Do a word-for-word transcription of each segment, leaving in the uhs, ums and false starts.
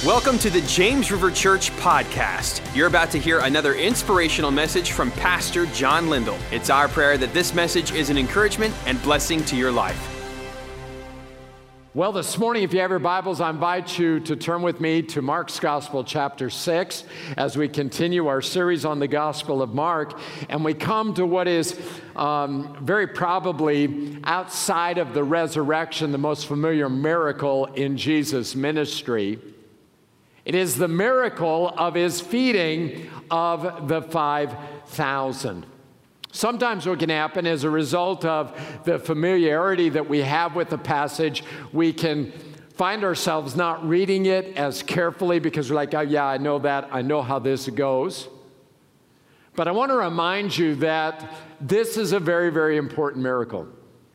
Welcome to the James River Church podcast. You're about to hear another inspirational message from Pastor John Lindell. It's our prayer that this message is an encouragement and blessing to your life. Well, this morning, if you have your Bibles, I invite you to turn with me to Mark's Gospel, chapter six, as we continue our series on the Gospel of Mark. And we come to what is um, very probably outside of the resurrection, the most familiar miracle in Jesus' ministry. It is the miracle of his feeding of the five thousand. Sometimes what can happen as a result of the familiarity that we have with the passage, we can find ourselves not reading it as carefully because we're like, oh yeah, I know that, I know how this goes. But I want to remind you that this is a very, very important miracle.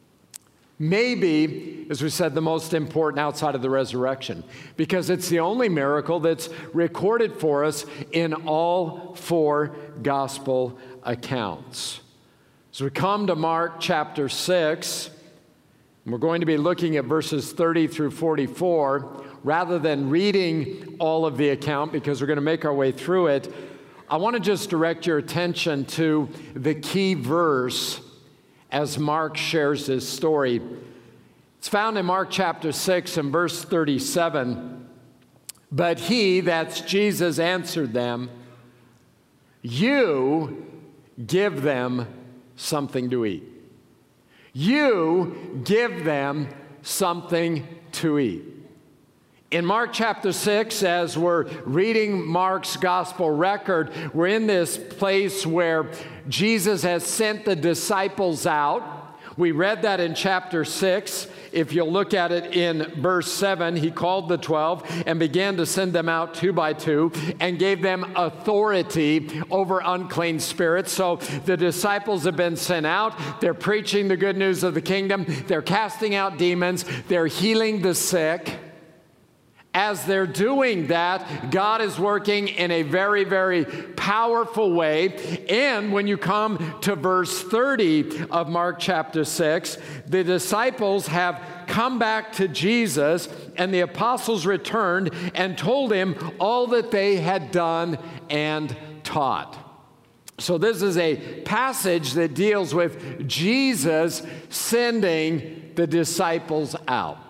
Maybe, as we said, the most important outside of the resurrection, because it's the only miracle that's recorded for us in all four gospel accounts. So we come to Mark chapter six, and we're going to be looking at verses thirty through forty-four. Rather than reading all of the account, because we're going to make our way through it, I want to just direct your attention to the key verse as Mark shares his story. It's found in Mark chapter six and verse thirty-seven. But he, that's Jesus, answered them, "You give them something to eat." You give them something to eat. In Mark chapter six, as we're reading Mark's gospel record, we're in this place where Jesus has sent the disciples out. We read that in chapter six. If you'll look at it in verse seven, he called the twelve and began to send them out two by two and gave them authority over unclean spirits. So the disciples have been sent out. They're preaching the good news of the kingdom. They're casting out demons. They're healing the sick. As they're doing that, God is working in a very, very powerful way. And when you come to verse thirty of Mark chapter six, the disciples have come back to Jesus, and the apostles returned and told him all that they had done and taught. So this is a passage that deals with Jesus sending the disciples out.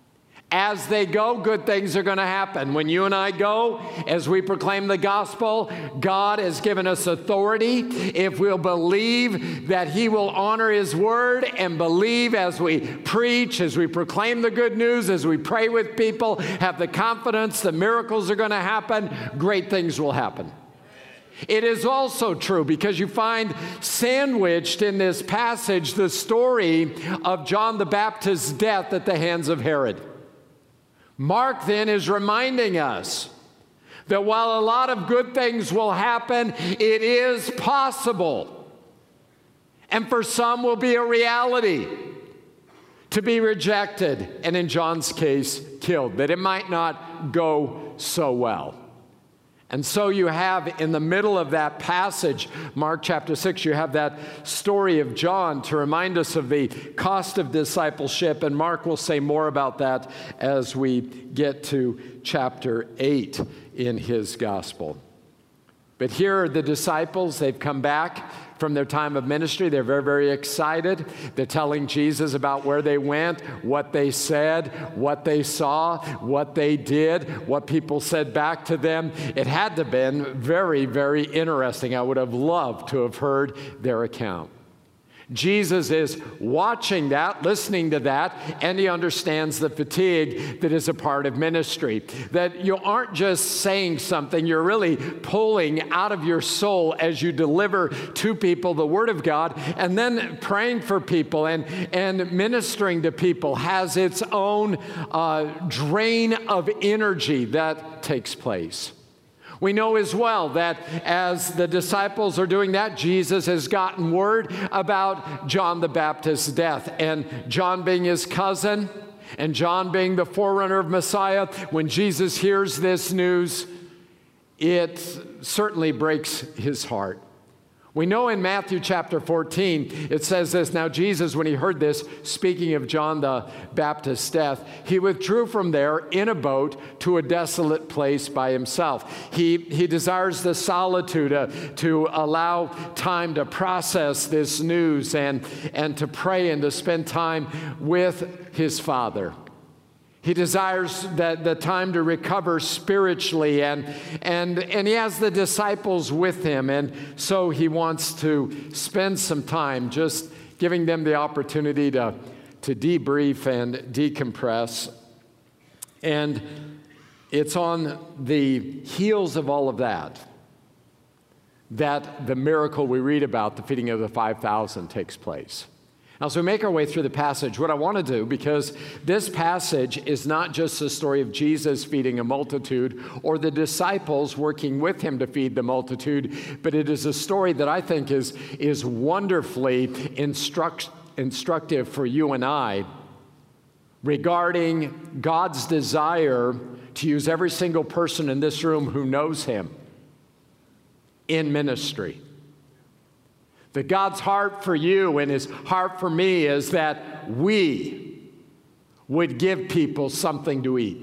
As they go, good things are going to happen. When you and I go, as we proclaim the gospel, God has given us authority. If we'll believe that he will honor his word and believe as we preach, as we proclaim the good news, as we pray with people, have the confidence that miracles are going to happen, great things will happen. It is also true because you find sandwiched in this passage the story of John the Baptist's death at the hands of Herod. Mark then is reminding us that while a lot of good things will happen, it is possible, and for some will be a reality, to be rejected, and in John's case, killed, that it might not go so well. And so you have in the middle of that passage, Mark chapter six, you have that story of John to remind us of the cost of discipleship. And Mark will say more about that as we get to chapter eight in his gospel. But here are the disciples. They've come back from their time of ministry. They're very, very excited. They're telling Jesus about where they went, what they said, what they saw, what they did, what people said back to them. It had to have been very, very interesting. I would have loved to have heard their account. Jesus is watching that, listening to that, and he understands the fatigue that is a part of ministry. That you aren't just saying something, you're really pulling out of your soul as you deliver to people the Word of God, and then praying for people and, and ministering to people has its own uh, drain of energy that takes place. We know as well that as the disciples are doing that, Jesus has gotten word about John the Baptist's death. And John being his cousin, and John being the forerunner of Messiah, when Jesus hears this news, it certainly breaks his heart. We know in Matthew chapter fourteen, it says this, now Jesus, when he heard this, speaking of John the Baptist's death, he withdrew from there in a boat to a desolate place by himself. He, he desires the solitude uh, to allow time to process this news and, and to pray and to spend time with his Father. He desires that the time to recover spiritually, and, and, and he has the disciples with him, and so he wants to spend some time just giving them the opportunity to, to debrief and decompress. And it's on the heels of all of that that the miracle we read about, the feeding of the five thousand, takes place. Now, as we make our way through the passage, what I want to do, because this passage is not just the story of Jesus feeding a multitude or the disciples working with him to feed the multitude, but it is a story that I think is, is wonderfully instruct, instructive for you and I regarding God's desire to use every single person in this room who knows him in ministry. That God's heart for you and his heart for me is that we would give people something to eat.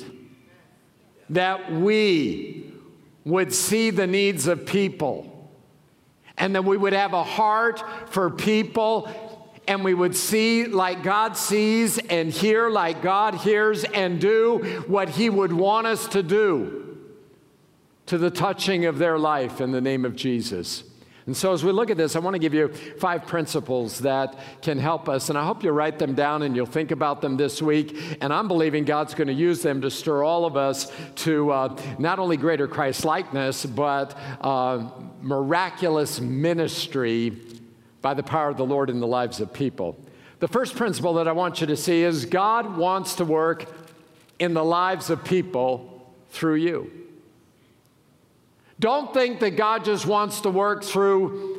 That we would see the needs of people. And that we would have a heart for people, and we would see like God sees and hear like God hears and do what he would want us to do to the touching of their life in the name of Jesus. And so as we look at this, I want to give you five principles that can help us. And I hope you'll write them down and you'll think about them this week. And I'm believing God's going to use them to stir all of us to uh, not only greater Christ-likeness, but uh, miraculous ministry by the power of the Lord in the lives of people. The first principle that I want you to see is God wants to work in the lives of people through you. Don't think that God just wants to work through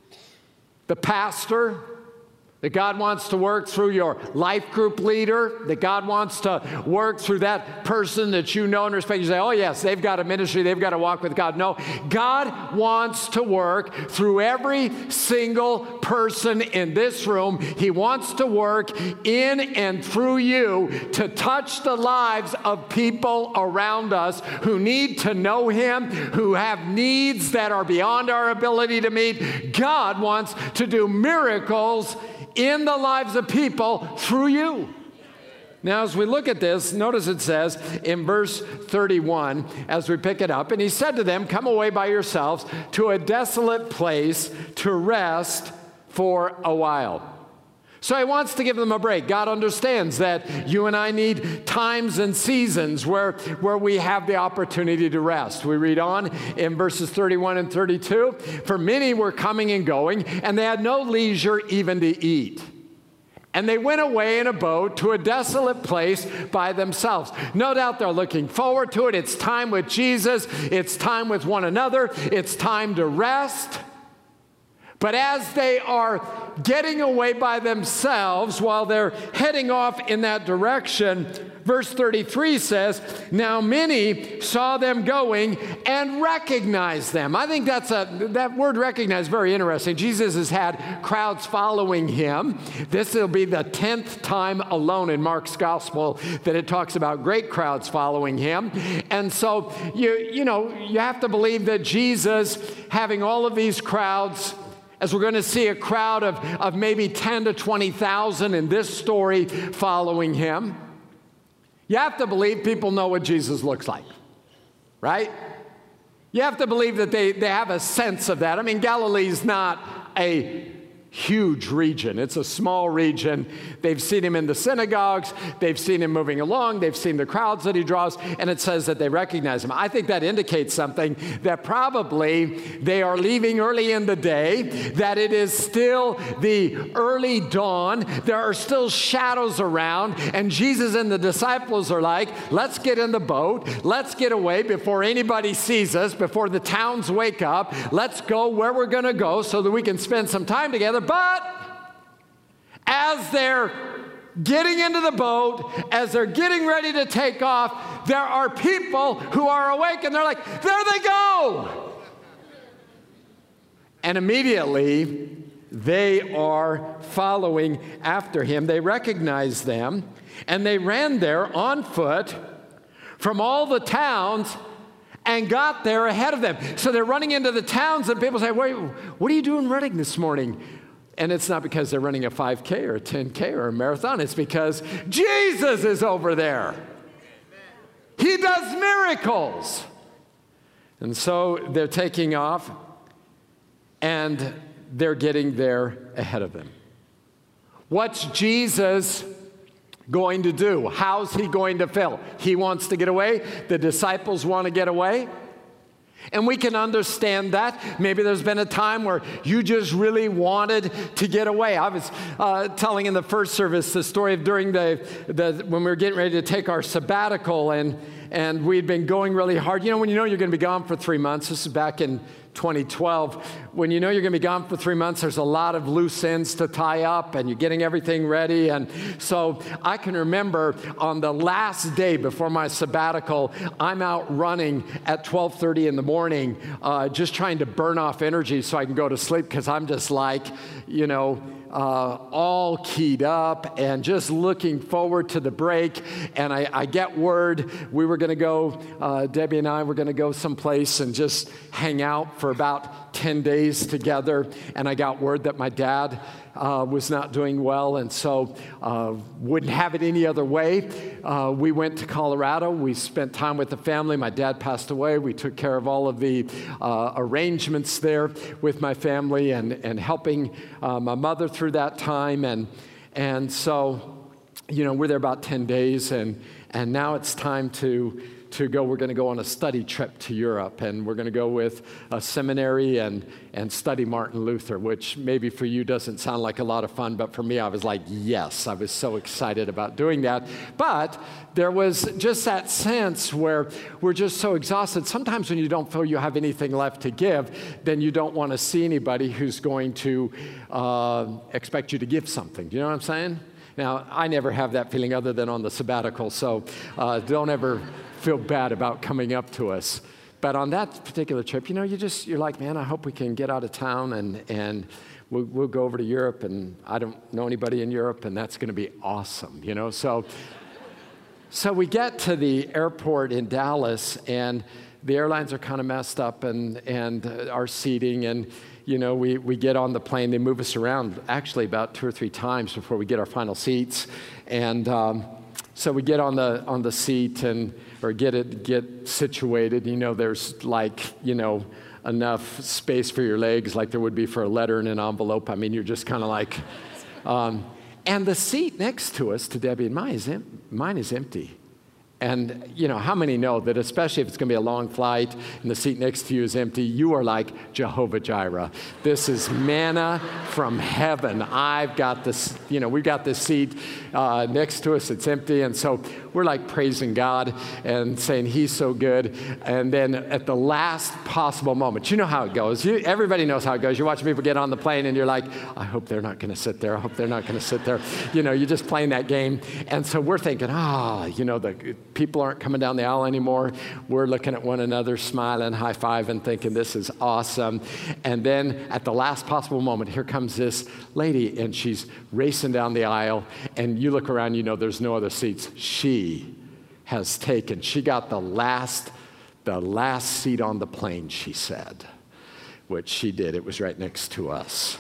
the pastor, that God wants to work through your life group leader, that God wants to work through that person that you know and respect. You say, oh yes, they've got a ministry, they've got to walk with God. No, God wants to work through every single person in this room. He wants to work in and through you to touch the lives of people around us who need to know him, who have needs that are beyond our ability to meet. God wants to do miracles in the lives of people through you. Now, as we look at this, notice it says in verse thirty-one, as we pick it up, and he said to them, come away by yourselves to a desolate place to rest for a while. So he wants to give them a break. God understands that you and I need times and seasons where, where we have the opportunity to rest. We read on in verses thirty-one and thirty-two, for many were coming and going, and they had no leisure even to eat. And they went away in a boat to a desolate place by themselves. No doubt they're looking forward to it. It's time with Jesus. It's time with one another. It's time to rest. But as they are getting away by themselves while they're heading off in that direction, verse thirty-three says, now many saw them going and recognized them. I think that's a, that word recognize, very interesting. Jesus has had crowds following him. This will be the tenth time alone in Mark's gospel that it talks about great crowds following him. And so, you, you know, you have to believe that Jesus, having all of these crowds, as we're going to see a crowd of, of maybe ten to twenty thousand in this story following him, you have to believe people know what Jesus looks like, right? You have to believe that they, they have a sense of that. I mean, Galilee's not a huge region. It's a small region. They've seen him in the synagogues. They've seen him moving along. They've seen the crowds that he draws, and it says that they recognize him. I think that indicates something, that probably they are leaving early in the day, that it is still the early dawn. There are still shadows around, and Jesus and the disciples are like, let's get in the boat. Let's get away before anybody sees us, before the towns wake up. Let's go where we're going to go so that we can spend some time together. But as they're getting into the boat, as they're getting ready to take off, there are people who are awake, and they're like, there they go. And immediately, they are following after him. They recognize them, and they ran there on foot from all the towns and got there ahead of them. So they're running into the towns, and people say, wait, what are you doing running this morning? And it's not because they're running a five K or a ten K or a marathon. It's because Jesus is over there. He does miracles. And so they're taking off, and they're getting there ahead of them. What's Jesus going to do? How's he going to fill? He wants to get away. The disciples want to get away. And we can understand that. Maybe there's been a time where you just really wanted to get away. I was uh, telling in the first service the story of during the, the when we were getting ready to take our sabbatical, and and we'd been going really hard. You know, when you know you're going to be gone for three months, this is back in twenty twelve, when you know you're going to be gone for three months, there's a lot of loose ends to tie up, and you're getting everything ready. And so I can remember on the last day before my sabbatical, I'm out running at twelve thirty in the morning, uh, just trying to burn off energy so I can go to sleep, because I'm just like, you know, Uh, all keyed up and just looking forward to the break. And I, I get word we were going to go, uh, Debbie and I were going to go someplace and just hang out for about ten days together. And I got word that my dad uh, was not doing well, and so uh, wouldn't have it any other way. Uh, we went to Colorado. We spent time with the family. My dad passed away. We took care of all of the uh, arrangements there with my family, and, and helping uh, my mother through that time. And, and so, you know, we're there about ten days, and, and now it's time to to go. We're going to go on a study trip to Europe, and we're going to go with a seminary and, and study Martin Luther, which maybe for you doesn't sound like a lot of fun, but for me, I was like, yes, I was so excited about doing that. But there was just that sense where we're just so exhausted. Sometimes when you don't feel you have anything left to give, then you don't want to see anybody who's going to uh, expect you to give something. Do you know what I'm saying? Now, I never have that feeling other than on the sabbatical, so uh, don't ever feel bad about coming up to us. But on that particular trip, you know, you just, you're like, man, I hope we can get out of town, and, and we'll, we'll go over to Europe, and I don't know anybody in Europe, and that's going to be awesome, you know? So, so we get to the airport in Dallas, and the airlines are kind of messed up, and, and uh, our seating, and you know, we, we get on the plane. They move us around actually about two or three times before we get our final seats. And um, so we get on the on the seat and or get it get situated. You know, there's like, you know, enough space for your legs like there would be for a letter in an envelope. I mean, you're just kind of like, um, and the seat next to us, to Debbie and mine, is, em- mine is empty. And, you know, how many know that especially if it's going to be a long flight and the seat next to you is empty, you are like Jehovah Jireh. This is manna from heaven. I've got this, you know, we've got this seat uh, next to us. It's empty. And so we're like praising God and saying he's so good. And then at the last possible moment, you know how it goes. You, everybody knows how it goes. You're watching people get on the plane and you're like, I hope they're not going to sit there. I hope they're not going to sit there. You know, you're just playing that game. And so we're thinking, ah, you know, the people aren't coming down the aisle anymore. We're looking at one another, smiling, high-fiving, thinking this is awesome. And then at the last possible moment, here comes this lady, and she's racing down the aisle. And you look around, you know there's no other seats. She has taken, she got the last, the last seat on the plane, she said, which she did. It was right next to us.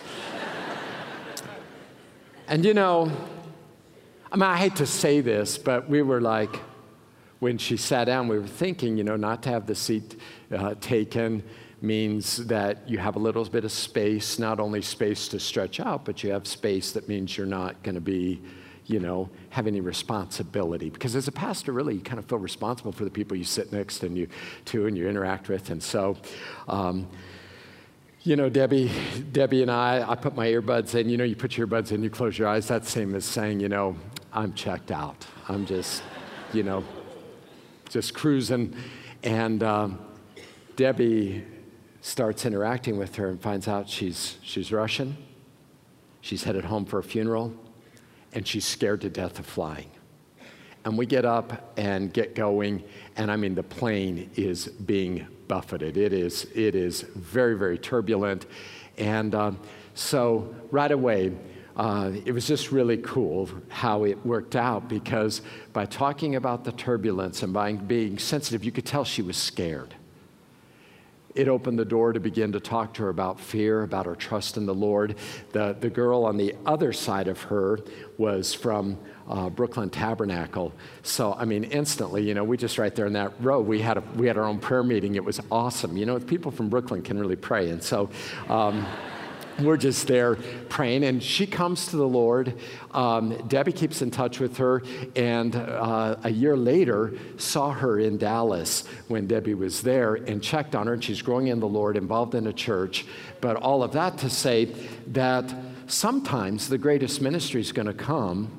And you know, I mean, I hate to say this, but we were like, when she sat down, we were thinking, you know, not to have the seat uh, taken means that you have a little bit of space, not only space to stretch out, but you have space that means you're not going to be, you know, have any responsibility. Because as a pastor, really, you kind of feel responsible for the people you sit next and you, to and you interact with. And so, um, you know, Debbie, Debbie and I, I put my earbuds in. You know, you put your earbuds in, you close your eyes. That's the same as saying, you know, I'm checked out. I'm just, you know, just cruising. And um, Debbie starts interacting with her and finds out she's she's Russian. She's headed home for a funeral, and she's scared to death of flying. and we get up and get going, and I mean, the plane is being buffeted. It is, it is very, very turbulent. And um, so right away, uh, it was just really cool how it worked out, because by talking about the turbulence and by being sensitive, you could tell she was scared. It opened the door to begin to talk to her about fear, about her trust in the Lord. The, the girl on the other side of her was from uh, Brooklyn Tabernacle. So, I mean, instantly, you know, we just right there in that row, we had, a, we had our own prayer meeting. It was awesome. You know, people from Brooklyn can really pray. And so um, we're just there praying. And she comes to the Lord. Um, Debbie keeps in touch with her. And uh, a year later, saw her in Dallas when Debbie was there and checked on her. And she's growing in the Lord, involved in a church. But all of that to say that sometimes the greatest ministry is going to come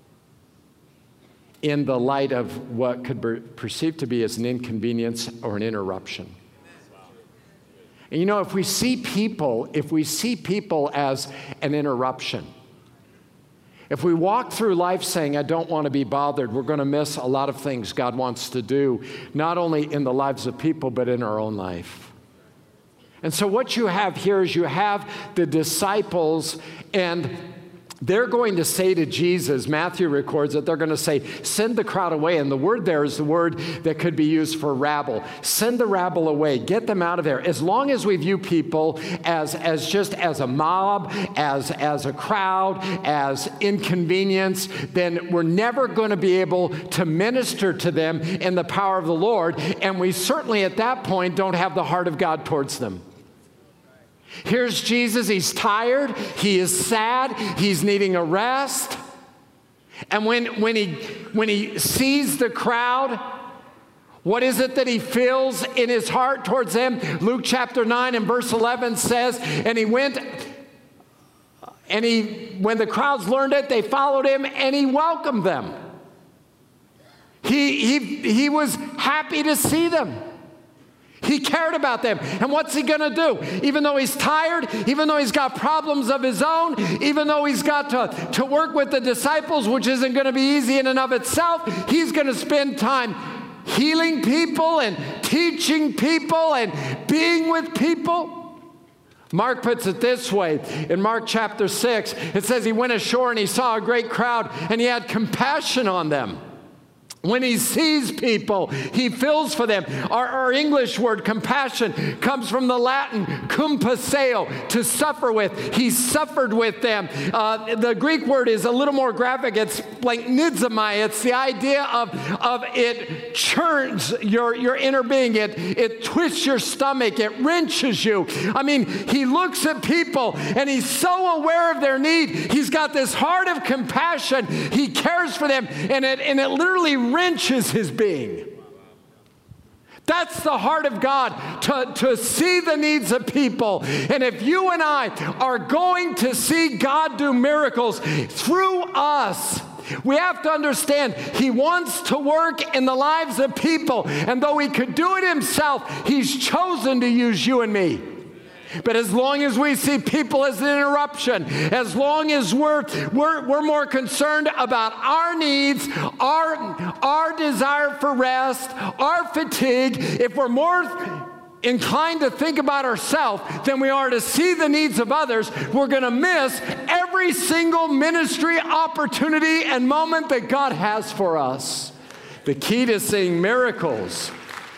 in the light of what could be perceived to be as an inconvenience or an interruption. And you know, if we see people, if we see people as an interruption, if we walk through life saying, I don't want to be bothered, we're going to miss a lot of things God wants to do, not only in the lives of people, but in our own life. And so what you have here is you have the disciples, and they're going to say to Jesus, Matthew records that they're going to say, send the crowd away. And the word there is the word that could be used for rabble. Send the rabble away. Get them out of there. As long as we view people as, as just as a mob, as, as a crowd, as inconvenience, then we're never going to be able to minister to them in the power of the Lord. And we certainly at that point don't have the heart of God towards them. Here's Jesus, he's tired, he is sad, he's needing a rest. And when, when, he, when he sees the crowd, what is it that he feels in his heart towards them? Luke chapter nine and verse eleven says, and he went, and he, when the crowds learned it, they followed him, and he welcomed them. He, he, he was happy to see them. He cared about them. And what's he going to do? Even though he's tired, even though he's got problems of his own, even though he's got to, to work with the disciples, which isn't going to be easy in and of itself, he's going to spend time healing people and teaching people and being with people. Mark puts it this way. In Mark chapter six, it says he went ashore and he saw a great crowd and he had compassion on them. When he sees people, he feels for them. Our, our English word compassion comes from the Latin compasseo, to suffer with. He suffered with them. Uh, the Greek word is a little more graphic. It's like nizomai. It's the idea of, of it churns your, your inner being. It, it twists your stomach. It wrenches you. I mean, he looks at people and he's so aware of their need. He's got this heart of compassion. He cares for them, and it, and it literally wrenches his being. That's the heart of God, to, to see the needs of people. And if you and I are going to see God do miracles through us, we have to understand he wants to work in the lives of people. And though he could do it himself, he's chosen to use you and me. But as long as we see people as an interruption, as long as we're, we're, we're more concerned about our needs, our, our desire for rest, our fatigue, if we're more inclined to think about ourselves than we are to see the needs of others, we're going to miss every single ministry opportunity and moment that God has for us. The key to seeing miracles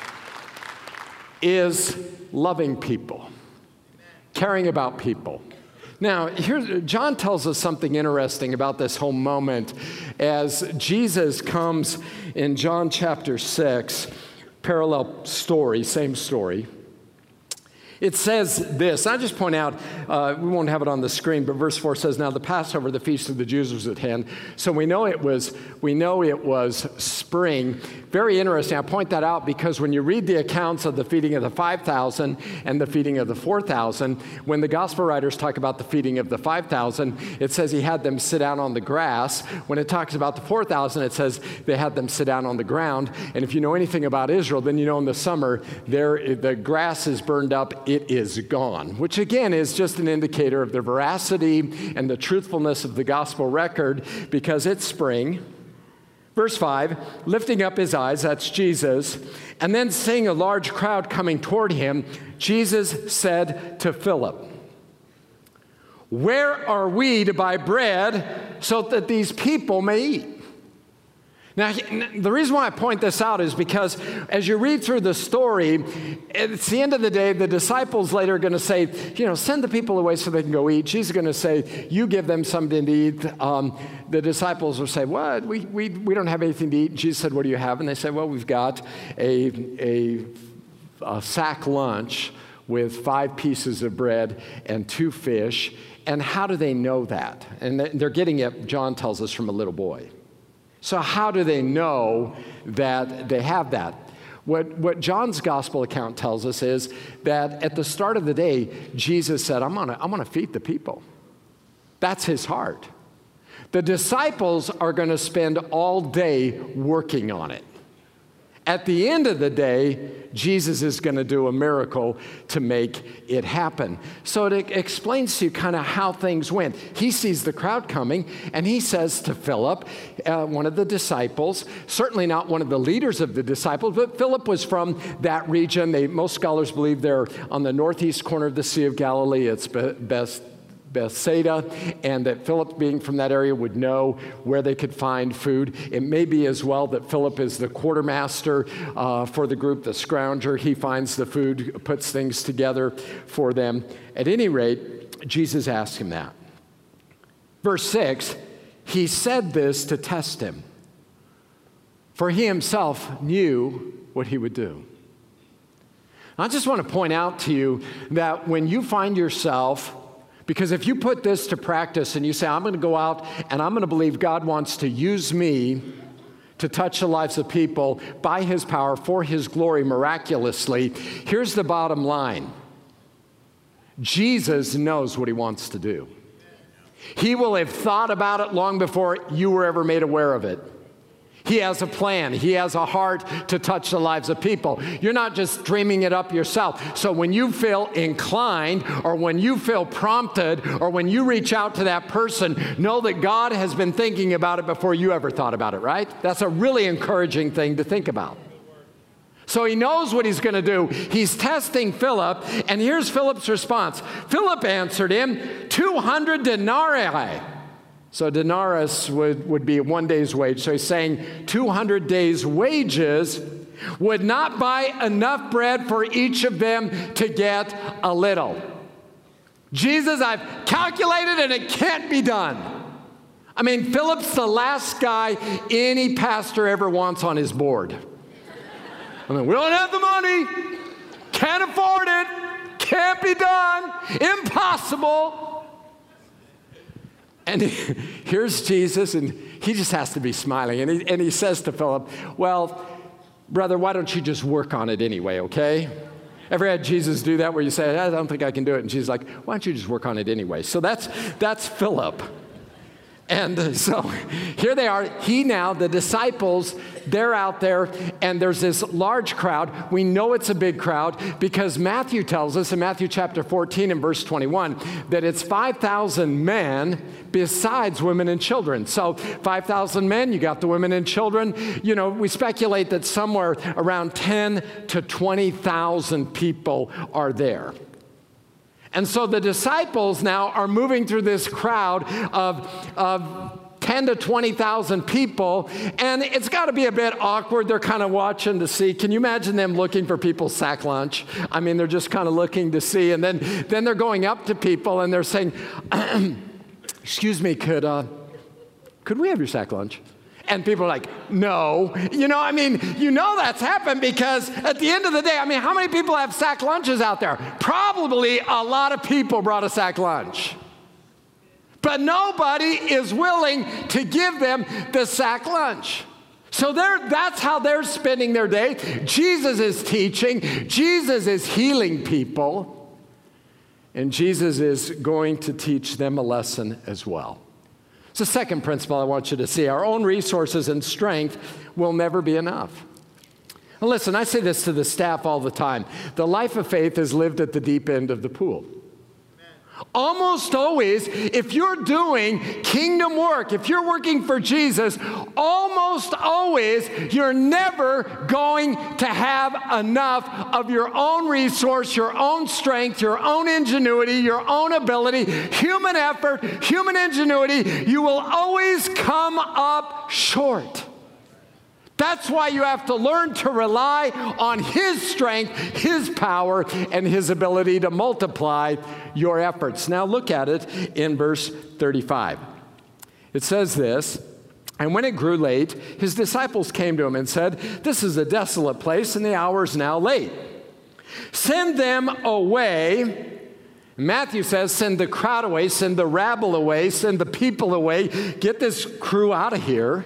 is loving people. Caring about people. Now, here, John tells us something interesting about this whole moment as Jesus comes in John chapter six, parallel story, same story. It says this. I just point out, uh, we won't have it on the screen, but verse four says, now the Passover, the feast of the Jews, was at hand. So we know it was, we know it was spring. Very interesting. I point that out because when you read the accounts of the feeding of the five thousand and the feeding of the four thousand, when the gospel writers talk about the feeding of the five thousand, it says he had them sit down on the grass. When it talks about the four thousand, it says they had them sit down on the ground. And if you know anything about Israel, then you know in the summer, there the grass is burned up. It is gone, which again is just an indicator of the veracity and the truthfulness of the gospel record, because it's spring. Verse five, lifting up his eyes, that's Jesus, and then seeing a large crowd coming toward him, Jesus said to Philip, "Where are we to buy bread so that these people may eat?" Now, the reason why I point this out is because as you read through the story, it's the end of the day, the disciples later are going to say, you know, send the people away so they can go eat. Jesus is going to say, you give them something to eat. Um, the disciples will say, what? We, we, we don't have anything to eat. And Jesus said, what do you have? And they said, well, we've got a, a, a sack lunch with five pieces of bread and two fish. And how do they know that? And they're getting it, John tells us, from a little boy. So how do they know that they have that? What, what John's gospel account tells us is that at the start of the day, Jesus said, I'm gonna, I'm gonna feed the people. That's his heart. The disciples are gonna spend all day working on it. At the end of the day, Jesus is going to do a miracle to make it happen. So it explains to you kind of how things went. He sees the crowd coming, and he says to Philip, uh, one of the disciples, certainly not one of the leaders of the disciples, but Philip was from that region. They, most scholars believe they're on the northeast corner of the Sea of Galilee. It's best. Bethsaida, and that Philip, being from that area, would know where they could find food. It may be as well that Philip is the quartermaster uh, for the group, the scrounger. He finds the food, puts things together for them. At any rate, Jesus asked him that. Verse six, he said this to test him, for he himself knew what he would do. I just want to point out to you that when you find yourself, because if you put this to practice and you say, I'm going to go out and I'm going to believe God wants to use me to touch the lives of people by his power, for his glory, miraculously, here's the bottom line. Jesus knows what he wants to do. He will have thought about it long before you were ever made aware of it. He has a plan. He has a heart to touch the lives of people. You're not just dreaming it up yourself. So when you feel inclined, or when you feel prompted, or when you reach out to that person, know that God has been thinking about it before you ever thought about it, right? That's a really encouraging thing to think about. So he knows what he's going to do. He's testing Philip, and here's Philip's response. Philip answered him, two hundred denarii. So denarius would, would be one day's wage. So he's saying two hundred days' wages would not buy enough bread for each of them to get a little. Jesus, I've calculated and it can't be done. I mean, Philip's the last guy any pastor ever wants on his board. I mean, we don't have the money, can't afford it, can't be done, impossible. And here's Jesus, and he just has to be smiling. And he, and he says to Philip, well, brother, why don't you just work on it anyway, okay? Ever had Jesus do that where you say, I don't think I can do it? And Jesus is like, why don't you just work on it anyway? So that's, that's Philip. And so here they are. He now, the disciples, they're out there, and there's this large crowd. We know it's a big crowd because Matthew tells us in Matthew chapter fourteen and verse twenty-one that it's five thousand men besides women and children. So five thousand men, you got the women and children. You know, we speculate that somewhere around ten to twenty thousand people are there. And so the disciples now are moving through this crowd of, of ten to twenty thousand people, and it's got to be a bit awkward. They're kind of watching to see. Can you imagine them looking for people's sack lunch? I mean, they're just kind of looking to see, and then, then they're going up to people, and they're saying, excuse me, could, uh, could we have your sack lunch? And people are like, no. You know, I mean, you know that's happened because at the end of the day, I mean, how many people have sack lunches out there? Probably a lot of people brought a sack lunch. But nobody is willing to give them the sack lunch. So they're, that's how they're spending their day. Jesus is teaching. Jesus is healing people. And Jesus is going to teach them a lesson as well. It's the second principle I want you to see. Our own resources and strength will never be enough. Now listen, I say this to the staff all the time. The life of faith is lived at the deep end of the pool. Almost always, if you're doing kingdom work, if you're working for Jesus, almost always you're never going to have enough of your own resource, your own strength, your own ingenuity, your own ability, human effort, human ingenuity. You will always come up short. That's why you have to learn to rely on His strength, His power, and His ability to multiply your efforts. Now look at it in verse thirty-five. It says this, "And when it grew late, His disciples came to Him and said, 'This is a desolate place, and the hour is now late. Send them away.'" Matthew says, send the crowd away, send the rabble away, send the people away. Get this crew out of here.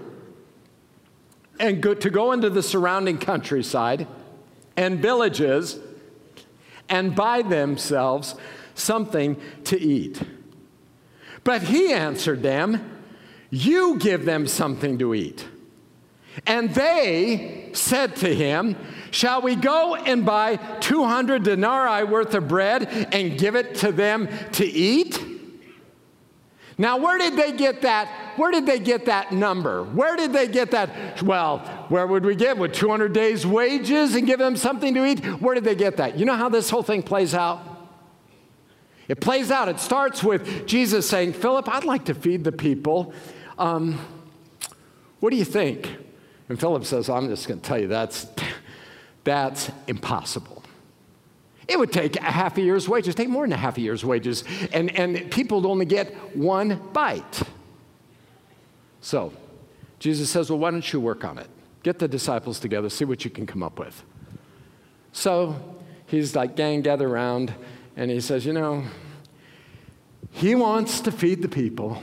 And go, to go into the surrounding countryside and villages and buy themselves something to eat. But He answered them, "You give them something to eat." And they said to Him, "Shall we go and buy two hundred denarii worth of bread and give it to them to eat?" Now, where did they get that? Where did they get that number? Where did they get that? Well, where would we get? With two hundred days' wages and give them something to eat? Where did they get that? You know how this whole thing plays out? It plays out. It starts with Jesus saying, "Philip, I'd like to feed the people. Um, what do you think?" And Philip says, "I'm just going to tell you that's that's impossible. It would take a half a year's wages, take more than a half a year's wages, and, and people would only get one bite." So Jesus says, "Well, why don't you work on it? Get the disciples together, see what you can come up with." So he's like, "Gang, gather around," and he says, "You know, He wants to feed the people."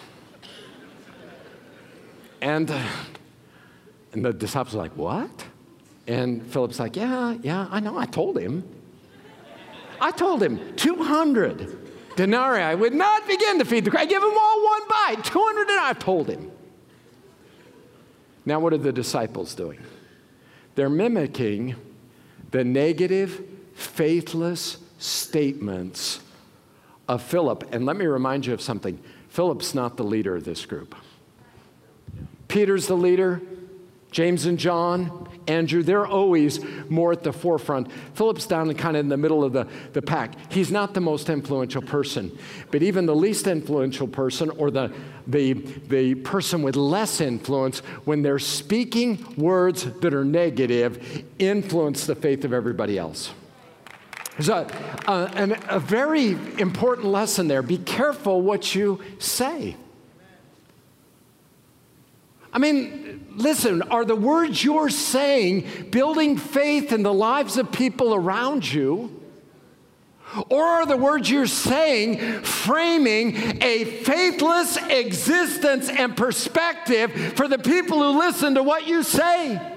And, uh, and the disciples are like, "What?" And Philip's like, yeah, yeah, I know, I told him. I told him two hundred denarii would not begin to feed the crowd. I give them all one bite, two hundred denarii. I told him. Now what are the disciples doing? They're mimicking the negative, faithless statements of Philip. And let me remind you of something. Philip's not the leader of this group. Peter's the leader. James and John, Andrew, they're always more at the forefront. Philip's down kind of in the middle of the, the pack. He's not the most influential person, but even the least influential person, or the, the, the person with less influence, when they're speaking words that are negative, influence the faith of everybody else. There's a, a, an, a very important lesson there. Be careful what you say. I mean, listen, are the words you're saying building faith in the lives of people around you? Or are the words you're saying framing a faithless existence and perspective for the people who listen to what you say?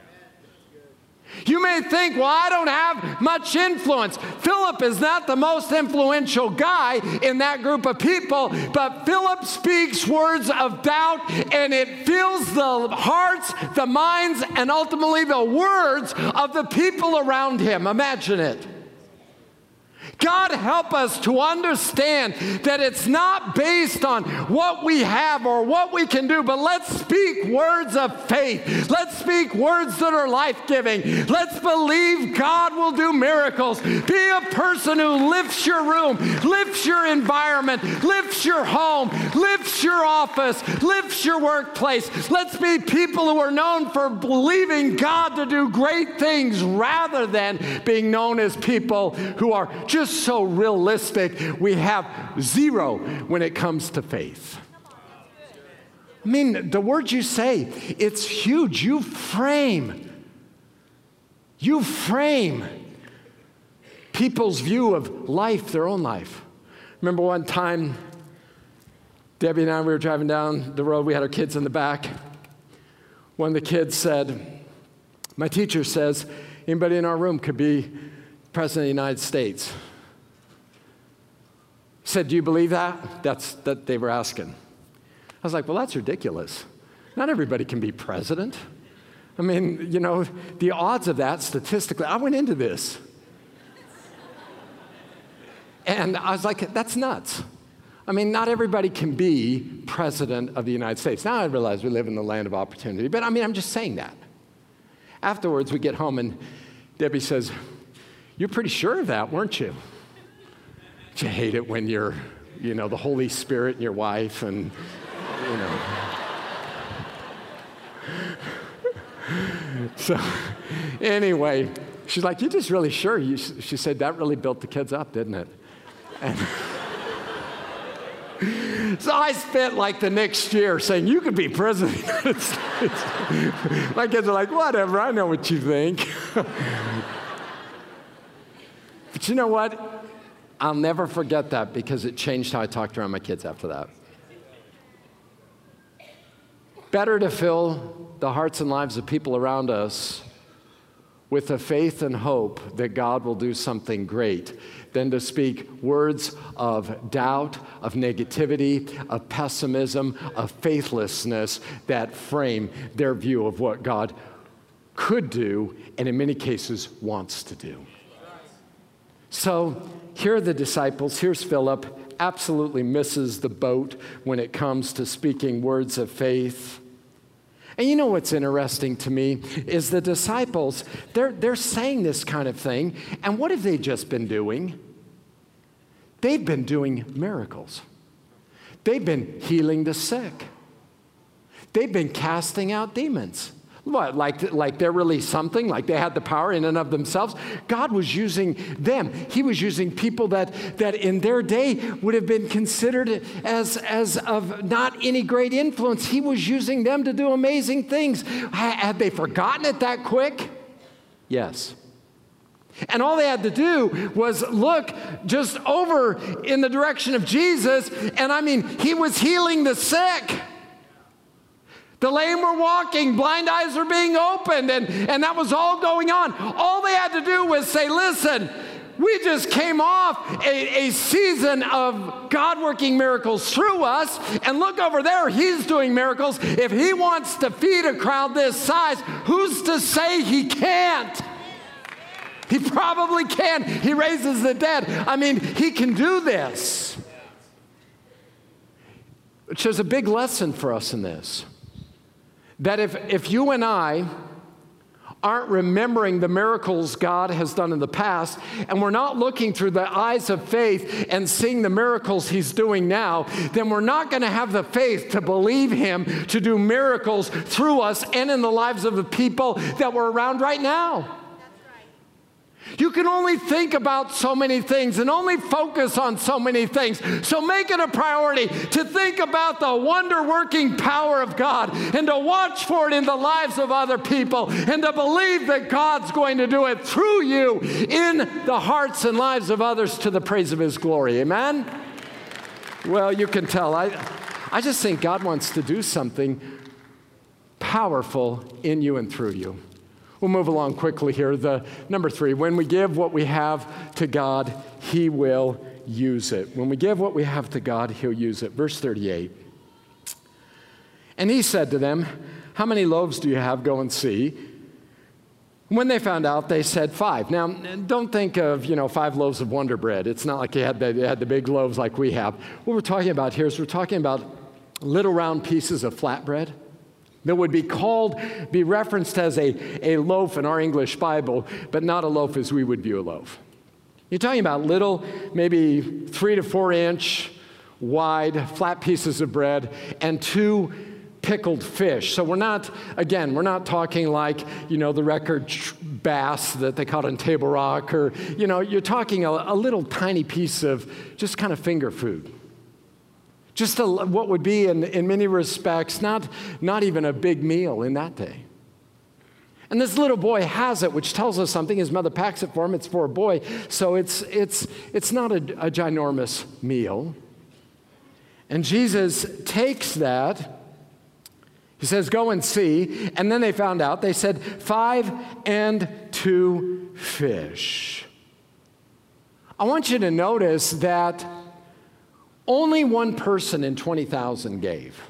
You may think, well, I don't have much influence. Philip is not the most influential guy in that group of people, but Philip speaks words of doubt, and it fills the hearts, the minds, and ultimately the words of the people around him. Imagine it. God help us to understand that it's not based on what we have or what we can do, but let's speak words of faith. Let's speak words that are life-giving. Let's believe God will do miracles. Be a person who lifts your room, lifts your environment, lifts your home, lifts your office, lifts your workplace. Let's be people who are known for believing God to do great things rather than being known as people who are just so realistic, we have zero when it comes to faith. I mean, the words you say, it's huge. You frame, you frame people's view of life, their own life. Remember one time, Debbie and I, we were driving down the road. We had our kids in the back. One of the kids said, my teacher says, anybody in our room could be President of the United States. Said, do you believe that? That's that they were asking. I was like, well, that's ridiculous. Not everybody can be president. I mean, you know, the odds of that statistically, I went into this. And I was like, that's nuts. I mean, not everybody can be president of the United States. Now I realize we live in the land of opportunity, but I mean, I'm just saying that. Afterwards, we get home and Debbie says, you're pretty sure of that, weren't you? Don't you hate it when you're, you know, the Holy Spirit and your wife and, you know. So anyway, she's like, you're just really sure? You, she said, that really built the kids up, didn't it? And so I spent like the next year saying, you could be president of the United States. My kids are like, whatever, I know what you think. But you know what? I'll never forget that because it changed how I talked around my kids after that. Better to fill the hearts and lives of people around us with the faith and hope that God will do something great than to speak words of doubt, of negativity, of pessimism, of faithlessness that frame their view of what God could do and in many cases wants to do. So here are the disciples. Here's Philip. Absolutely misses the boat when it comes to speaking words of faith. And you know what's interesting to me is the disciples, they're, they're saying this kind of thing, and what have they just been doing? They've been doing miracles. They've been healing the sick. They've been casting out demons. What, like, like they're really something? Like they had the power in and of themselves? God was using them. He was using people that, that in their day would have been considered as, as of not any great influence. He was using them to do amazing things. Had they forgotten it that quick? Yes. And all they had to do was look just over in the direction of Jesus, and I mean, he was healing the sick. The lame were walking, blind eyes were being opened, and, and that was all going on. All they had to do was say, listen, we just came off a, a season of God working miracles through us, and look over there, he's doing miracles. If he wants to feed a crowd this size, who's to say he can't? He probably can. He raises the dead. I mean, he can do this. Which is a big lesson for us in this. That if, if you and I aren't remembering the miracles God has done in the past, and we're not looking through the eyes of faith and seeing the miracles he's doing now, then we're not going to have the faith to believe him to do miracles through us and in the lives of the people that we're around right now. You can only think about so many things and only focus on so many things. So make it a priority to think about the wonder-working power of God and to watch for it in the lives of other people and to believe that God's going to do it through you in the hearts and lives of others to the praise of his glory. Amen? Well, you can tell. I, I just think God wants to do something powerful in you and through you. We'll move along quickly here. The number three, when we give what we have to God, he will use it. When we give what we have to God, he'll use it. Verse thirty-eight. And he said to them, how many loaves do you have? Go and see. When they found out, they said five. Now, don't think of, you know, five loaves of Wonder Bread. It's not like they had the, they had the big loaves like we have. What we're talking about here is we're talking about little round pieces of flatbread that would be called, be referenced as a, a loaf in our English Bible, but not a loaf as we would view a loaf. You're talking about little, maybe three to four inch wide, flat pieces of bread and two pickled fish. So we're not, again, we're not talking like, you know, the record bass that they caught on Table Rock, or, you know, you're talking a, a little tiny piece of just kind of finger food. Just a, what would be, in, in many respects, not, not even a big meal in that day. And this little boy has it, which tells us something. His mother packs it for him. It's for a boy. So it's, it's, it's not a, a ginormous meal. And Jesus takes that. He says, go and see. And then they found out. They said, five and two fish. I want you to notice that only one person in twenty thousand gave.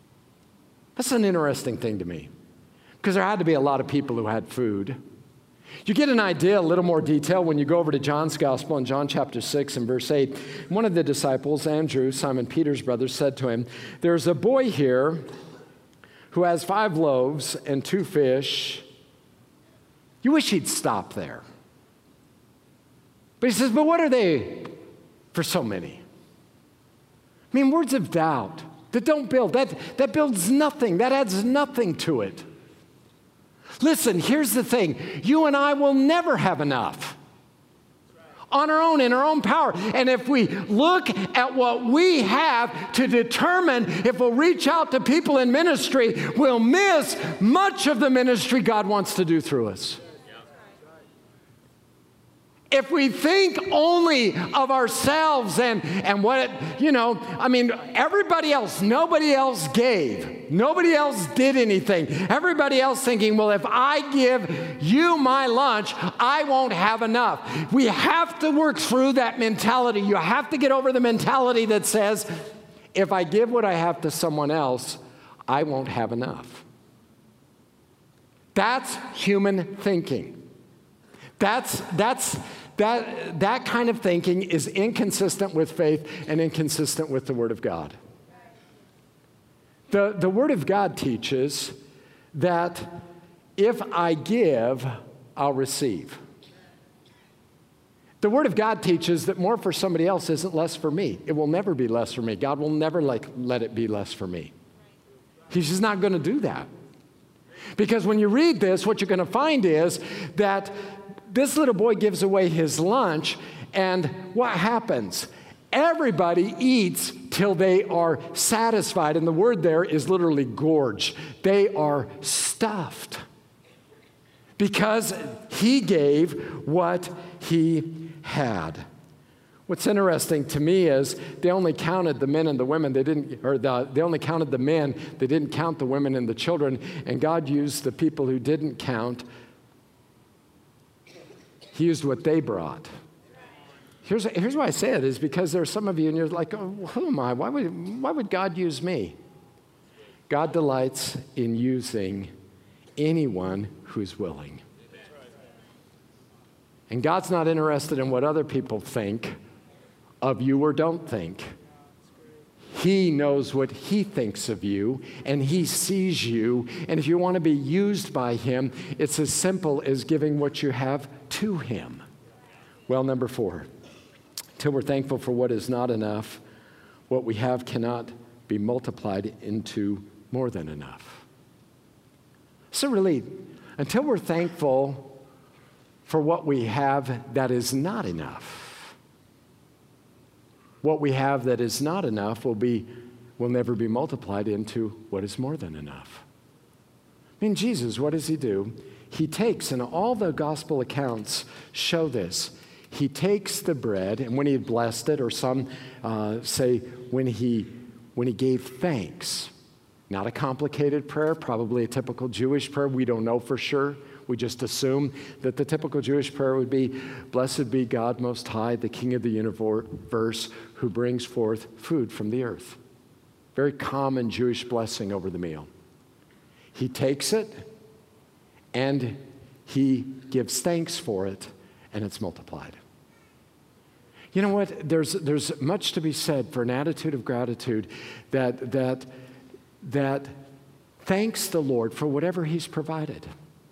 That's an interesting thing to me, because there had to be a lot of people who had food. You get an idea, a little more detail, when you go over to John's Gospel in John chapter six and verse eight. One of the disciples, Andrew, Simon Peter's brother, said to him, "There's a boy here who has five loaves and two fish. You wish he'd stop there." But he says, "But what are they for so many?" I mean, words of doubt that don't build, that, that builds nothing, that adds nothing to it. Listen, here's the thing. You and I will never have enough on our own, in our own power. And if we look at what we have to determine if we'll reach out to people in ministry, we'll miss much of the ministry God wants to do through us. If we think only of ourselves and, and what, it, you know, I mean, everybody else, nobody else gave. Nobody else did anything. Everybody else thinking, well, if I give you my lunch, I won't have enough. We have to work through that mentality. You have to get over the mentality that says, if I give what I have to someone else, I won't have enough. That's human thinking. That's, that's, That, that kind of thinking is inconsistent with faith and inconsistent with the Word of God. The, the Word of God teaches that if I give, I'll receive. The Word of God teaches that more for somebody else isn't less for me. It will never be less for me. God will never like, let it be less for me. He's just not going to do that. Because when you read this, what you're going to find is that this little boy gives away his lunch, and what happens? Everybody eats till they are satisfied, and the word there is literally gorge. They are stuffed because he gave what he had. What's interesting to me is they only counted the men and the women. They didn't, or the, they only counted the men. They didn't count the women and the children, and God used the people who didn't count. He used what they brought. Here's, here's why I say it, is because there are some of you and you're like, oh, who am I? Why would, why would God use me? God delights in using anyone who's willing. And God's not interested in what other people think of you or don't think. He knows what he thinks of you, and he sees you. And if you want to be used by him, it's as simple as giving what you have to him. Well, number four, till we're thankful for what is not enough, what we have cannot be multiplied into more than enough. So really, until we're thankful for what we have that is not enough, what we have that is not enough will be, will never be multiplied into what is more than enough. I mean, Jesus, what does he do? He takes, and all the gospel accounts show this, he takes the bread, and when he had blessed it, or some uh, say when he, when he gave thanks, not a complicated prayer, probably a typical Jewish prayer, we don't know for sure. We just assume that the typical Jewish prayer would be, blessed be God Most High, the King of the universe, who brings forth food from the earth. Very common Jewish blessing over the meal. He takes it, and he gives thanks for it, and it's multiplied. You know what? There's, there's much to be said for an attitude of gratitude that, that, that thanks the Lord for whatever he's provided.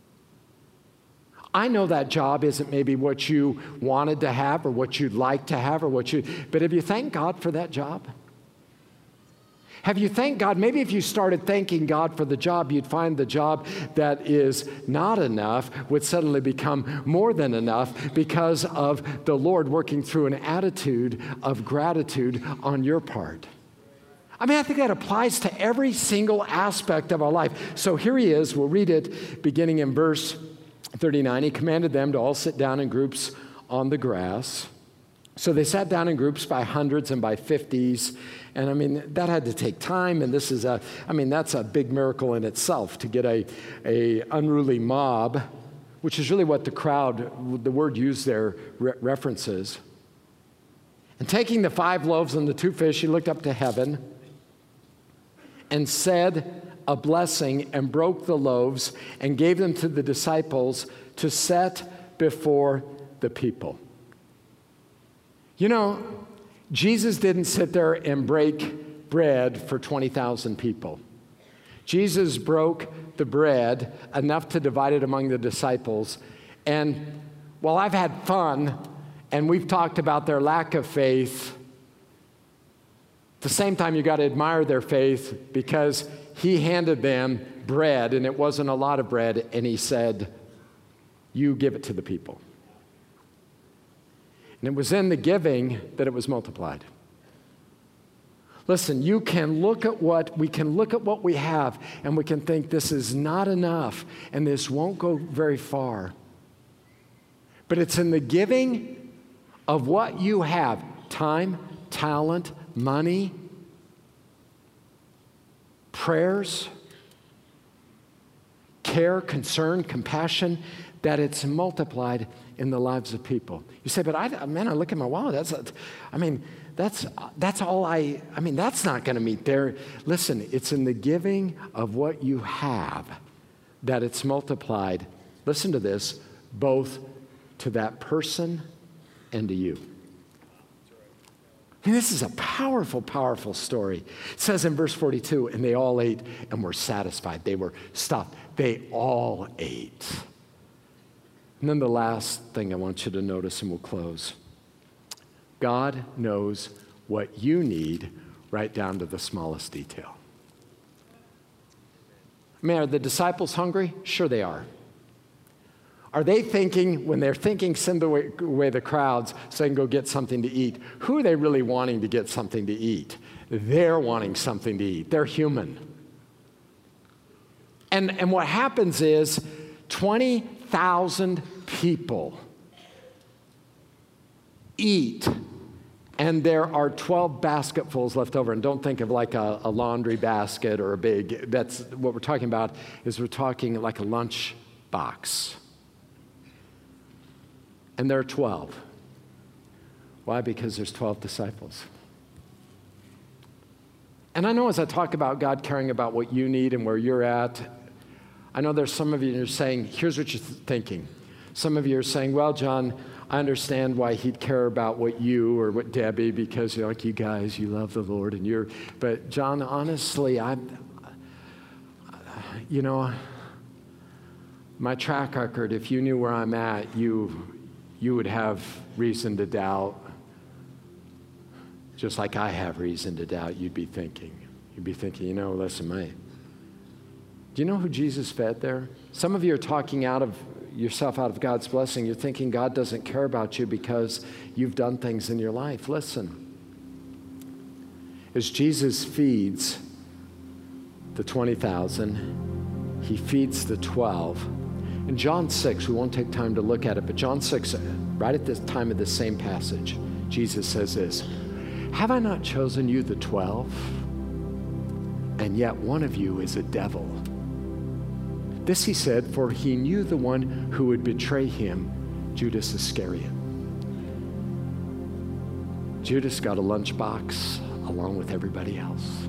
I know that job isn't maybe what you wanted to have or what you'd like to have or what you, but have you thanked God for that job? Have you thanked God? Maybe if you started thanking God for the job, you'd find the job that is not enough would suddenly become more than enough because of the Lord working through an attitude of gratitude on your part. I mean, I think that applies to every single aspect of our life. So here he is. We'll read it beginning in verse thirty-nine. He commanded them to all sit down in groups on the grass. So they sat down in groups by hundreds and by fifties. And I mean, that had to take time. And this is a, I mean, that's a big miracle in itself to get a, a unruly mob, which is really what the crowd, the word used there, re- references. And taking the five loaves and the two fish, he looked up to heaven and said a blessing and broke the loaves and gave them to the disciples to set before the people. You know, Jesus didn't sit there and break bread for twenty thousand people. Jesus broke the bread enough to divide it among the disciples. And while I've had fun, and we've talked about their lack of faith, at the same time, you got to admire their faith, because he handed them bread, and it wasn't a lot of bread, and he said, you give it to the people. And it was in the giving that it was multiplied. Listen, you can look at what, we can look at what we have, and we can think this is not enough, and this won't go very far. But it's in the giving of what you have, time, talent, money, prayers, care, concern, compassion, that it's multiplied in the lives of people. You say, but I, man, I look at my wallet, that's, a, I mean, that's, that's all I, I mean, that's not going to meet there. Listen, it's in the giving of what you have that it's multiplied. Listen to this, both to that person and to you. I mean, this is a powerful, powerful story. It says in verse forty-two, and they all ate and were satisfied. They were stuffed. They all ate. And then the last thing I want you to notice, and we'll close. God knows what you need right down to the smallest detail. I mean, are the disciples hungry? Sure they are. Are they thinking, when they're thinking, send away, away the crowds so they can go get something to eat, who are they really wanting to get something to eat? They're wanting something to eat. They're human. And, and what happens is twenty thousand people eat, and there are twelve basketfuls left over. And don't think of like a, a laundry basket or a big, that's what we're talking about, is we're talking like a lunch box. And there are twelve. Why? Because there's twelve disciples. And I know as I talk about God caring about what you need and where you're at, I know there's some of you who are saying, here's what you're th- thinking. Some of you are saying, well, John, I understand why he'd care about what you or what Debbie, because you're like, you guys, you love the Lord, and you're, but John, honestly, I, you know, my track record, if you knew where I'm at, you, you would have reason to doubt, just like I have reason to doubt. You'd be thinking, you'd be thinking, you know, listen, mate, do you know who Jesus fed there? Some of you are talking out of yourself out of God's blessing. You're thinking God doesn't care about you because you've done things in your life. Listen, as Jesus feeds the twenty thousand, he feeds the twelve. In John six, we won't take time to look at it, but John six, right at this time of the same passage, Jesus says this, have I not chosen you the twelve? And yet one of you is a devil. This he said, for he knew the one who would betray him, Judas Iscariot. Judas got a lunchbox along with everybody else.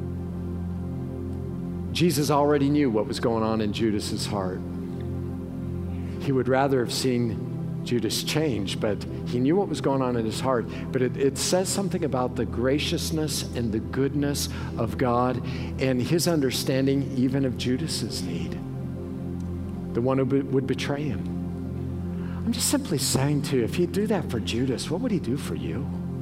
Jesus already knew what was going on in Judas's heart. He would rather have seen Judas change, but he knew what was going on in his heart. But it, it says something about the graciousness and the goodness of God and his understanding even of Judas's need. The one who be, would betray him. I'm just simply saying to you, if he'd do that for Judas, what would he do for you?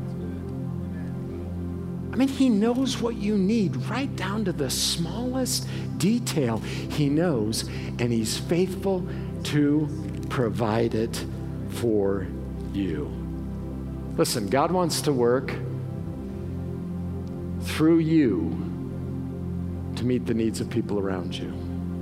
I mean, he knows what you need right down to the smallest detail. He knows, and he's faithful to provide it for you. Listen, God wants to work through you to meet the needs of people around you.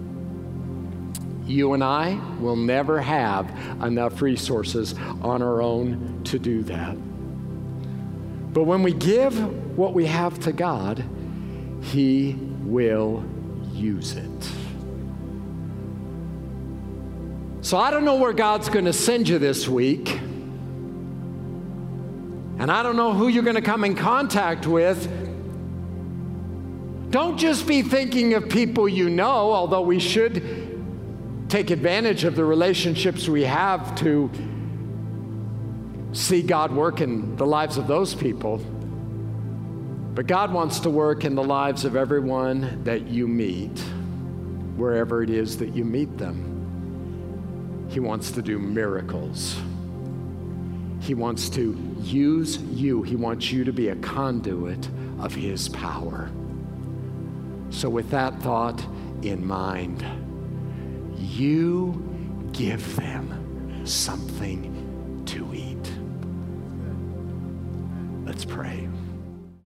You and I will never have enough resources on our own to do that. But when we give what we have to God, he will use it. So I don't know where God's going to send you this week. And I don't know who you're going to come in contact with. Don't just be thinking of people you know, although we should take advantage of the relationships we have to see God work in the lives of those people. But God wants to work in the lives of everyone that you meet, wherever it is that you meet them. He wants to do miracles. He wants to use you. He wants you to be a conduit of His power. So with that thought in mind, you give them something to eat. Let's pray.